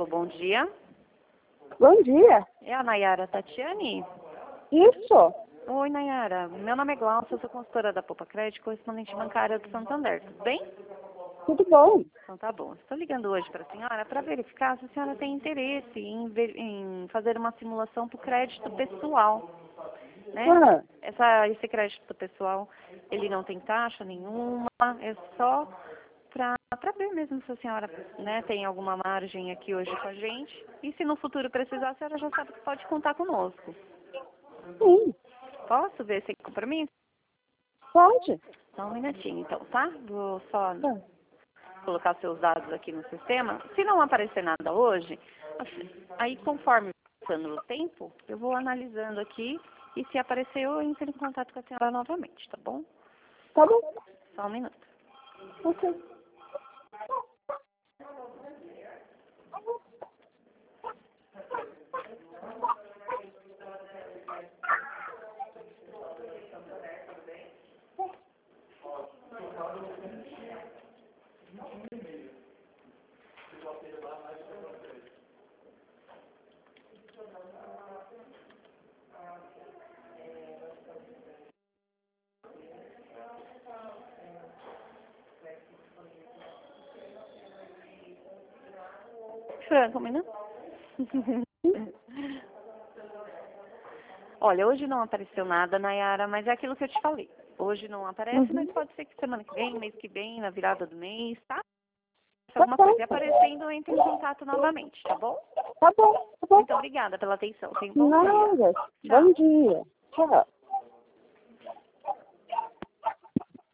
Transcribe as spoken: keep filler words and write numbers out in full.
bom dia. Bom dia. É a Nayara Tatiane? Isso. Oi, Nayara. Meu nome é Glaucia, eu sou consultora da Poupa Crédito, correspondente bancária do Santander. Tudo bem? Tudo bom. Então tá bom. Estou ligando hoje para a senhora para verificar se a senhora tem interesse em, ver, em fazer uma simulação para o crédito pessoal. Né? Ah, Essa, esse crédito pessoal, ele não tem taxa nenhuma, é só para ver mesmo se a senhora, né, tem alguma margem aqui hoje com a gente. E se no futuro precisar, a senhora já sabe que pode contar conosco. sim. Posso ver sem compromisso? Pode. Só um minutinho então, tá? Vou só Ah, colocar seus dados aqui no sistema. Se não aparecer nada hoje, assim, aí conforme passando o tempo, eu vou analisando aqui e se aparecer eu entro em contato com a senhora novamente, tá bom? tá bom. Só um minuto. Ok. Franco, um minuto. Olha, hoje não apareceu nada, Nayara, mas é aquilo que eu te falei. Hoje não aparece, mas Uhum. pode ser que semana que vem, mês que vem, na virada do mês, tá? Se Tá alguma bom. coisa aparecendo, eu entro em contato novamente, tá bom? Tá bom. Tá bom. Muito obrigada pela atenção. Tenha um bom dia. Nada. Tchau. Bom dia. Tchau.